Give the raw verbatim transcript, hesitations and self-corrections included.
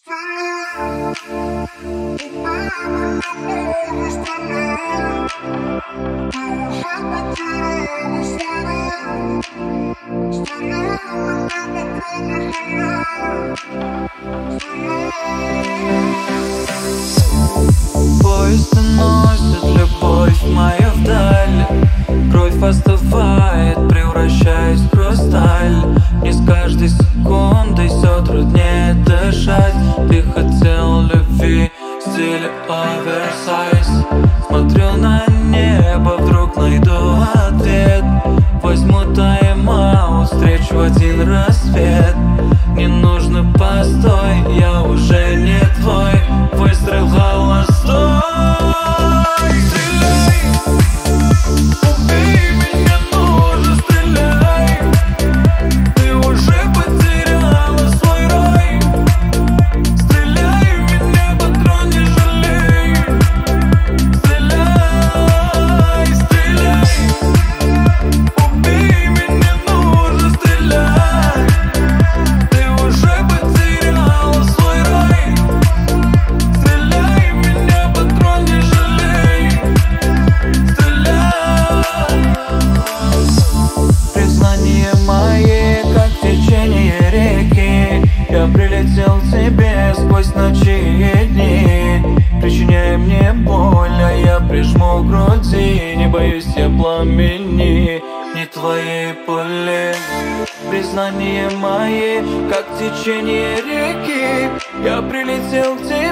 Поезд уносит любовь моя вдаль. Кровь остывает, превращаясь в хрусталь. Мне с каждой секундой все труднее дышать. Ты хотел любви в стиле оверсайз. Смотрю на небо, вдруг найду ответ. Возьму тайм-аут, встречу один рассвет. Не нужно постой, я уже не твой. Выстрел холостой. Стреляй, убей меня, нужно стреляй. Ты уже потеряла свой рай. Стреляй в меня, патрон не жалей. Стреляй, стреляй, убей меня, нужно стрелять. Ты уже потеряла свой рай. Стреляй в меня, патрон не жалей. Стреляй. Признания мои, как течение реки. Я прилетел к тебе сквозь ночи и дни. Причиняя мне боль, а я прижму к груди. Не боюсь я пламени, не твоей пули. Признания мои, как течение реки. Я прилетел к тебе